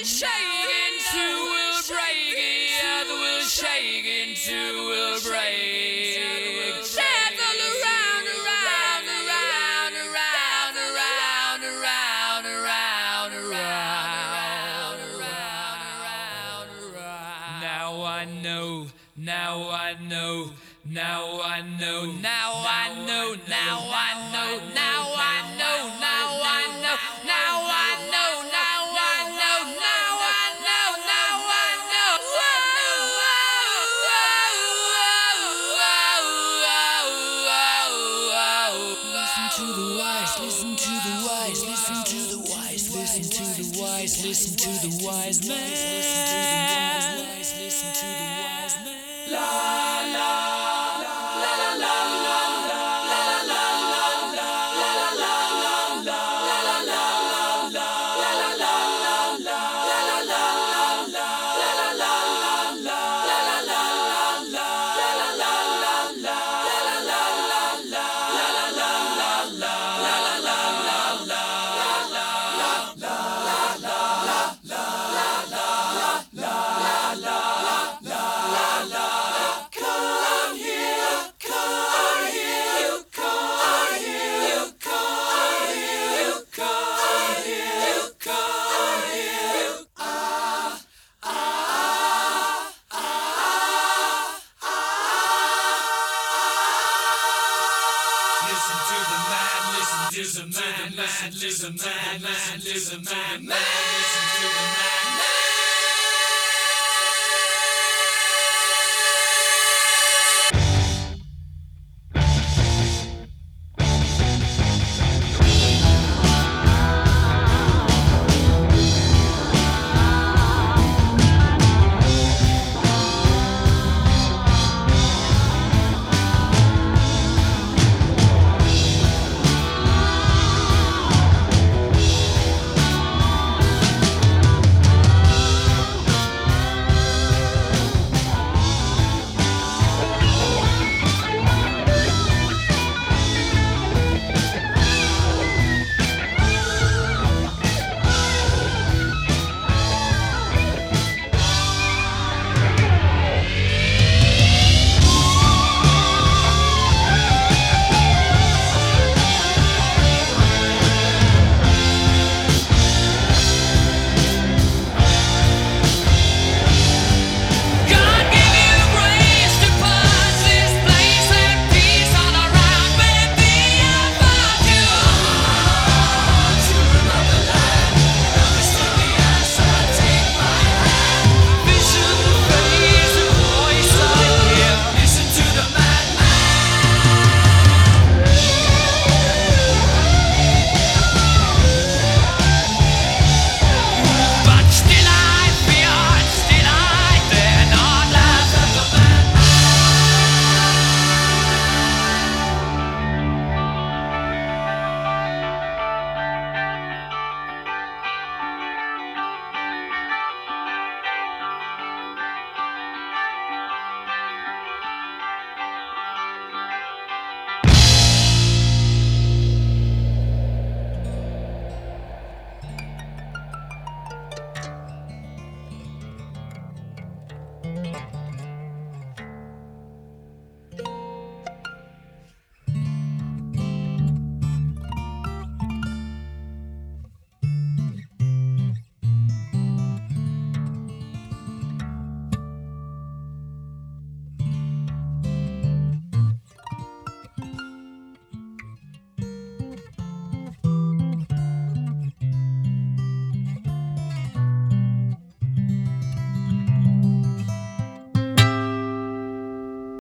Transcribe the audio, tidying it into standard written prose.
shake into will break. The other will shake into will break. Dance all around, around, around, around, around, around, around, around, around, around. Now I know, now I know, now I know, now I know, now I know, now I know, now I know, now I know, now I know, now I know, now I know. Listen to the wise, listen to the wise, listen to the wise, listen to the wise, listen to the wise man. Listen to the wise, listen to the wise man. La la la la la la la la Listen to the man, listen to the man, listen to the man, listen to the man.